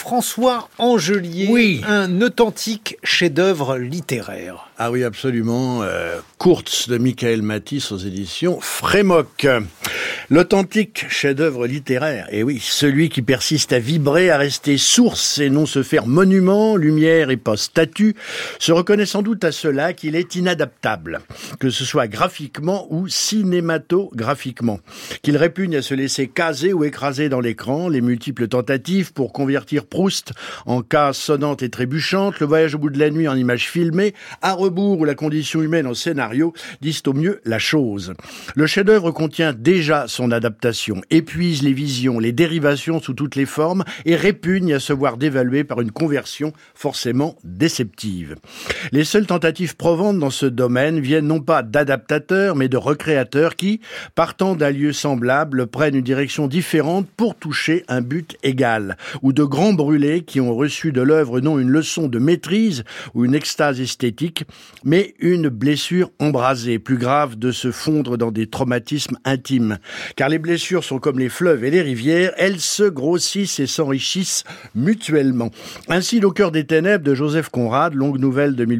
François Angelier, oui. Un authentique chef-d'œuvre littéraire. Ah oui, absolument. Kurz de Michael Matisse aux éditions Frémoc. L'authentique chef-d'œuvre littéraire, et oui, celui qui persiste à vibrer, à rester source et non se faire monument, lumière et pas statue, se reconnaît sans doute à cela qu'il est inadaptable, que ce soit graphiquement ou cinématographiquement, qu'il répugne à se laisser caser ou écraser dans l'écran, les multiples tentatives pour convertir Proust en case sonnante et trébuchante, le voyage au bout de la nuit en images filmées, à rebours ou la condition humaine en scénario, disent au mieux la chose. Le chef-d'œuvre contient déjà son adaptation, épuise les visions, les dérivations sous toutes les formes et répugne à se voir dévalué par une conversion forcément déceptive. Les seules tentatives provantes dans ce domaine viennent non pas d'adaptateurs, mais de recréateurs qui, partant d'un lieu semblable, prennent une direction différente pour toucher un but égal, ou de grands brûlés qui ont reçu de l'œuvre non une leçon de maîtrise ou une extase esthétique, mais une blessure embrasée, plus grave de se fondre dans des traumatismes intimes. Car les blessures sont comme les fleuves et les rivières, elles se grossissent et s'enrichissent mutuellement. Ainsi, L'Au cœur des ténèbres de Joseph Conrad, longue nouvelle de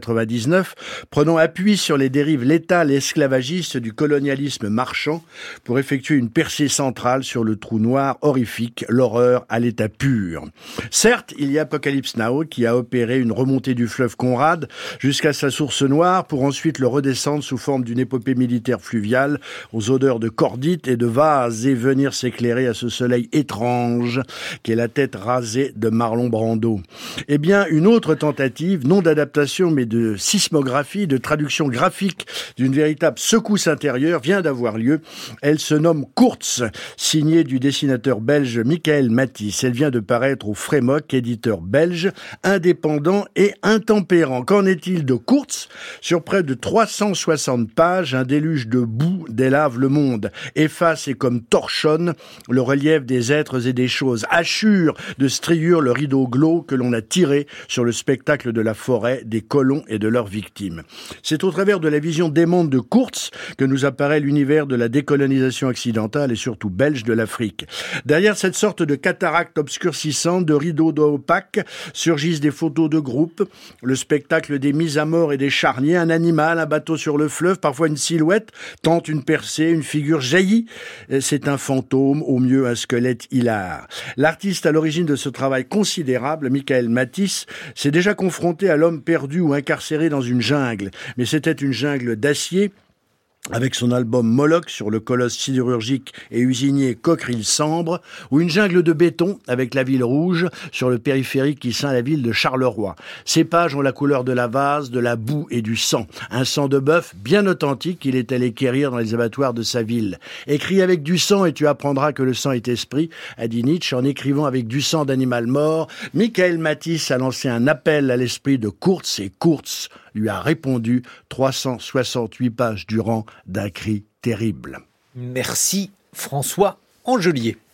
1899, prenant appui sur les dérives létales et esclavagistes du colonialisme marchand pour effectuer une percée centrale sur le trou noir horrifique, l'horreur à l'état pur. Certes, il y a Apocalypse Now qui a opéré une remontée du fleuve Conrad jusqu'à sa source noire pour ensuite le redescendre sous forme d'une épopée militaire fluviale aux odeurs de cordite et de vase et venir s'éclairer à ce soleil étrange qu'est la tête rasée de Marlon Brando. Eh bien, une autre tentative, non d'adaptation mais de sismographie, de traduction graphique d'une véritable secousse intérieure vient d'avoir lieu. Elle se nomme Kurz, signée du dessinateur belge Michael Matisse. Elle vient de paraître au Frémoc, éditeur belge, indépendant et intempérant. Qu'en est-il de Kurz ? Sur près de 360 pages, un déluge de boue délave le monde, efface et comme torchonne le relief des êtres et des choses, hachure de striure le rideau glauque que l'on a tiré sur le spectacle de la forêt, des colons et de leurs victimes. C'est au travers de la vision démente de Kurz que nous apparaît l'univers de la décolonisation occidentale et surtout belge de l'Afrique. Derrière cette sorte de cataracte obscurcissante, de rideaux d'eau opaque, surgissent des photos de groupe, le spectacle des mises à mort et des charniers, un animal, un bateau sur le fleuve, parfois une silhouette, tente une percée, une figure jaillit. C'est un fantôme, au mieux un squelette hilar. L'artiste à l'origine de ce travail considérable, Michael Matisse, s'est déjà confronté à l'homme perdu ou incarcéré dans une jungle. Mais c'était une jungle d'acier, avec son album Moloch sur le colosse sidérurgique et usinier Coqueril-Sambre, ou une jungle de béton avec la ville rouge sur le périphérique qui ceint la ville de Charleroi. Ces pages ont la couleur de la vase, de la boue et du sang. Un sang de bœuf bien authentique qu'il est allé quérir dans les abattoirs de sa ville. Écris avec du sang et tu apprendras que le sang est esprit, a dit Nietzsche en écrivant avec du sang d'animal mort. Michael Matisse a lancé un appel à l'esprit de Kurz et Kurz lui a répondu 368 pages durant d'un cri terrible. Merci François Angelier.